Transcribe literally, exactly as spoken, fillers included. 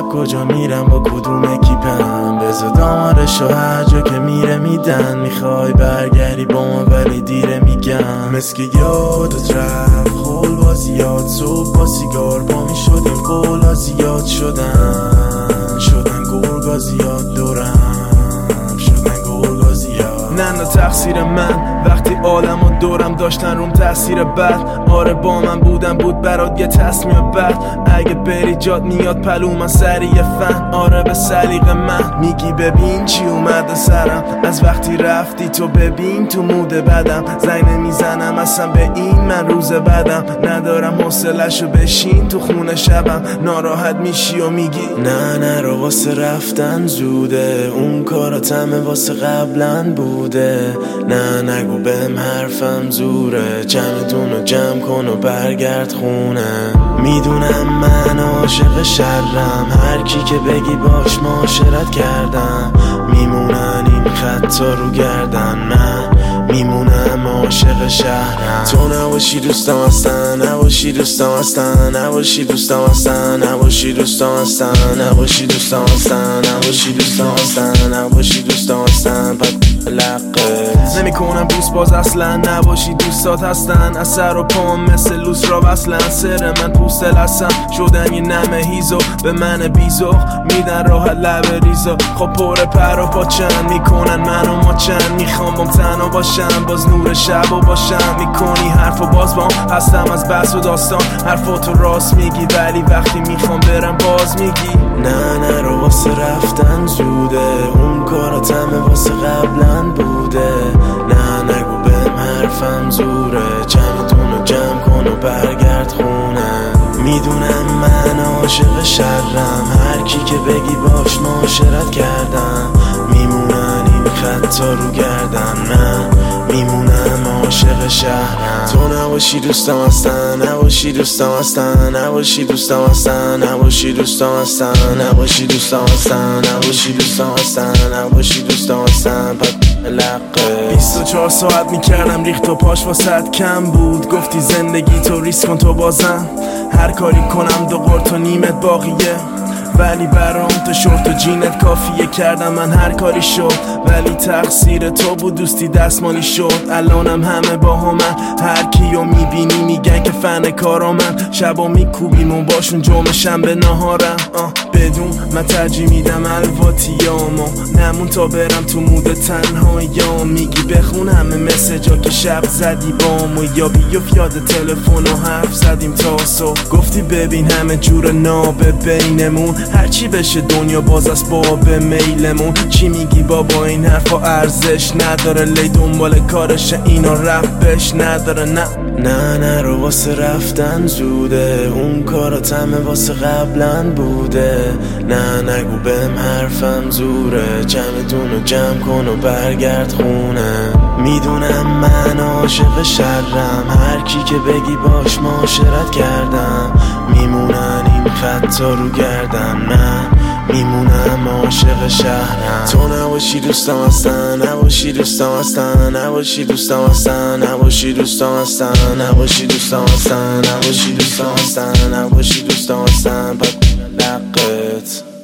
کجا میرم با کدوم اکیپم، بذار دامارشو هر جا که میره میدن. میخوای برگری با ما ولی دیره میگم، مسکی یادت رفت خول با زیاد. صبح با سیگار با می شدیم قولا زیاد شدن، شدن گرگا زیاد دورم، شدن گرگا زیاد. نه نه تقصیر من وقتی عالم و دورم داشتن روم تاثیر بد. آره با من بودم بود برات یه تصمیم بد. اگه بری جات میاد پلو من سریع فن. آره به سلیقه من میگی ببین چی اومده سرم، از وقتی رفتی تو ببین تو موده بدم. زنگ نمیزنم اصلا به این من روز بدم، ندارم حوصله‌شو بشین تو خونه شبم. ناراحت میشی و میگی نه نه رو واسه رفتن زوده، اون کاراتمه واسه قبلا بوده. نه نگو بهم حرفم زوره، چمدونو جمع کن و برگرد خونه. میدونم من عاشق شرم، هر کی که بگی باش معاشرت کردم. میمونن این خطا رو گردن، من میمونم عاشق شهرم. تو نباشی دوستم هستن، نباشی دوستم هستن، نباشی دوستم هستن، نباشی دوستم هستن، نباشی دوستم هستن، نباشی دوستم هستن، نباشی دوستم هستن. لقه نمی کنم دوست باز اصلا، نباشی دوستات هستن. از سر و پام مثل لوس را وصلن، سر من پوست لسم شدن یه نمه هیزو. به من بیزو میدن راحت لب ریزو، خب پر پر و پا چند میکنن منو ما چند. میخوام بام تنها باشم باز نور شب و باشم. میکنی حرف و باز بام هستم از بحث و داستان. حرفاتو راست میگی ولی وقتی میخوام برم باز میگی نه نه رو واسه رفتن زوده، اون کاراتمه واسه قبلا بوده. نه نگو بهم حرفم زوره، چمدونو جمع کن و برگرد خونه. میدونم من عاشق شرم، هر کی که بگی باش معاشرت کردم. میمونن این خطا رو گردن، من میمونم عاشق شهرم. تو نباشی دوستم هستن، نباشی دوستم هستن، نباشی دوستم هستن، نباشی دوستم هستن، نباشی دوستم هستن، نباشی دوستم هستن، نباشی دوستم هستن. لقه بیست و چهار ساعت میکردم ریخت و پاش واسط کم بود. گفتی زندگی تو ریسک کن تو بازم، هر کاری کنم دو قرط و نیمت باقیه. ولی برام تو شورت و جینت کافیه، کردم من هر کاری شد ولی تقصیر تو بود دوستی دستمالی شد. الانم همه با همن، هر کیو میبینی میگن که فن کارا من. شبا میکوبیم و باشون جمعه شنبه نهارم. بدون من ترجیح میدم الواتیامو، نمون تا برم تو مود تنهاییام. میگی بخون همه مسیجا که شب زدی بامو، یا بیفت یاد تلفن و حرف زدیم تا صبح. گفتی ببین همه جور نابه بینمون، هرچی بشه دنیا باز از باب میلمون. چی میگی بابا این حرفا ارزش نداره، لی دنبال کارشه اینا رفتش نداره. نه نه نه رو واسه رفتن زوده، اون کاراتمه واسه قبلا بوده. نه نگو بهم حرفم زوره، چمدونو جمع کن و برگرد خونه. میدونم من عاشق شرم، هر کی که بگی باش معاشرت کردم. میمونن این خطا رو گردن، من میمونم عاشق شهرم. تو نباشی دوستم هستن، نباشی دوستم هستن، نباشی دوستم هستن، نباشی دوستم هستن، نباشی دوستم هستن، نباشی دوستم هستن، نباشی دوستم هستن. لقت